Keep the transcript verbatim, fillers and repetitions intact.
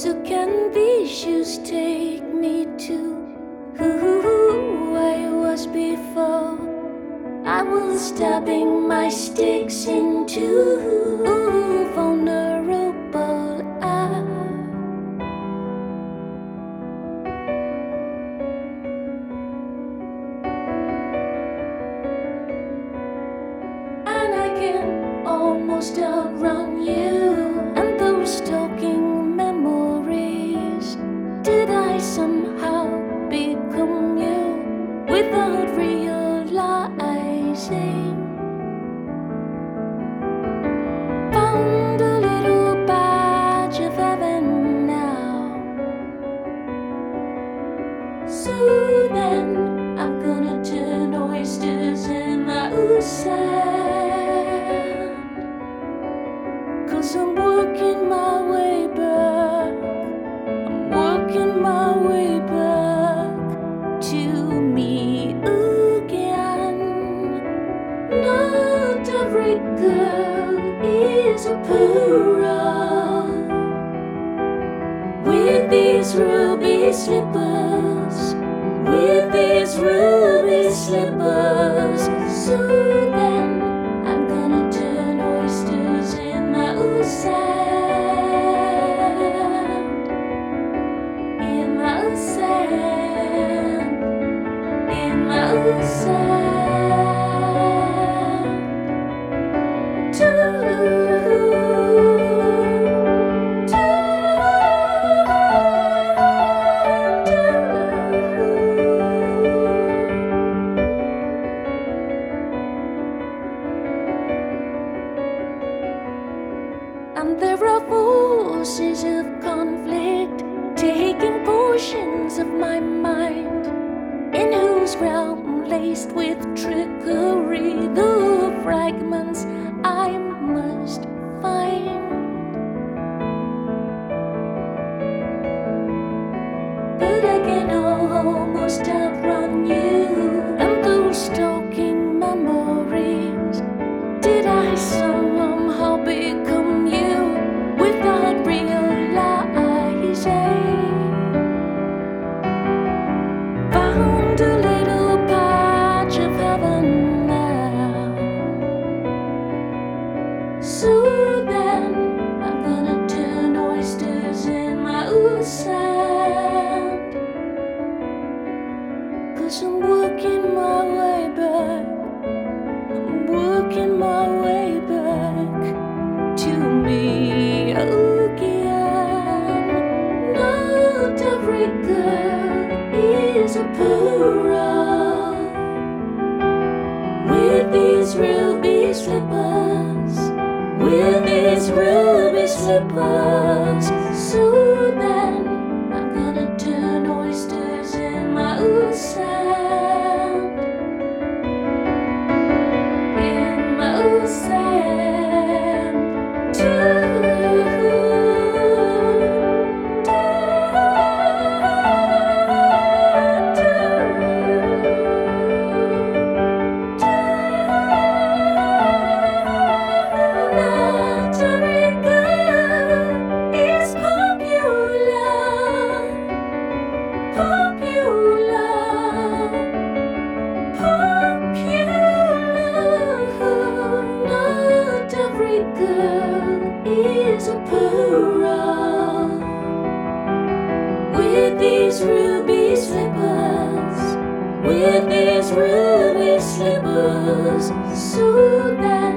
So can these shoes take me to who I was before? I was stabbing my sticks into vulnerable I. And I can almost outrun you and those talking memories. Did I somehow become you without realizing? Found a little patch of heaven now. So then I'm gonna turn oysters in my sand. Cause I'm working my way back. I'm working my way back to me again. Not every girl is a pearl with these ruby slippers, with these ruby slippers. So then I'm gonna turn oysters in my sand, in my sand, in my sand. And there are forces of conflict taking portions of my mind, in whose realm, laced with trickery, the fragments I must find. But I can almost outrun you and those stalking memories. Did I somehow become you without realizing? Found a little patch of heaven now. So then I'm gonna turn oysters in my sand. Cause I'm working my way back. I'm working my way back to me again. Not every girl is a pearl with these ruby slippers, with these ruby slippers. So then I'm gonna turn oysters in my sand, in my sand too. Not every girl is popular, popular, popular. Not every girl is a pearl with these ruby slippers, with these ruby slippers. So that